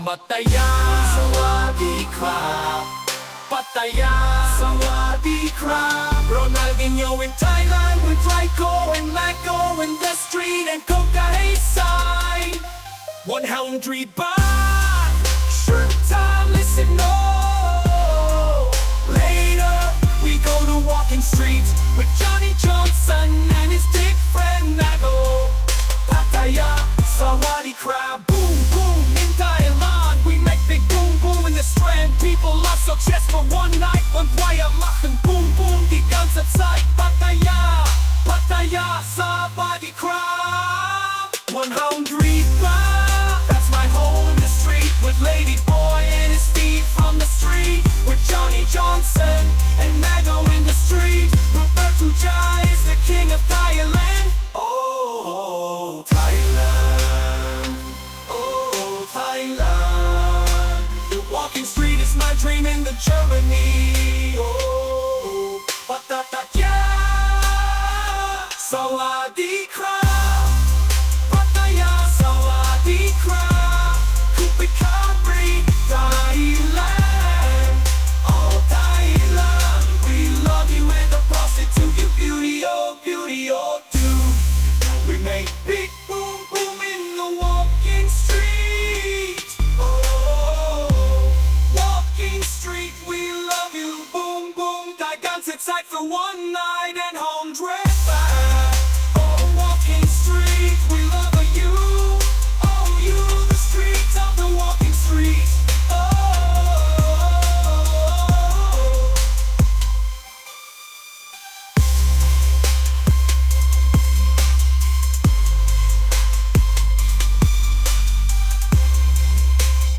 Pattaya Sawadee Krab Pattaya Sawadee Krab Ronaldinho in Thailand with Raiko and Mako in the street and Coca side 100 baht Shrimp time, listen no Later we go to Walking Street with Johnny Johnson and his big friend Nago Pattaya Sawadee Krab Boom boom in Thailand We make big boom boom in the Strand People lost their chest for one night Und Wire machen boom boom Die ganze Zeit Pattaya Pattaya Sawadee Krab 100 baht That's my home in the street With Lady Boy and his feet from the street With Johnny Johnson and Nago in the street Roberto Jai is the king of Thailand Oh, Thailand Oh, Thailand The Walking Street is my dream in the Germany Oh, Pattaya Sawadee Krab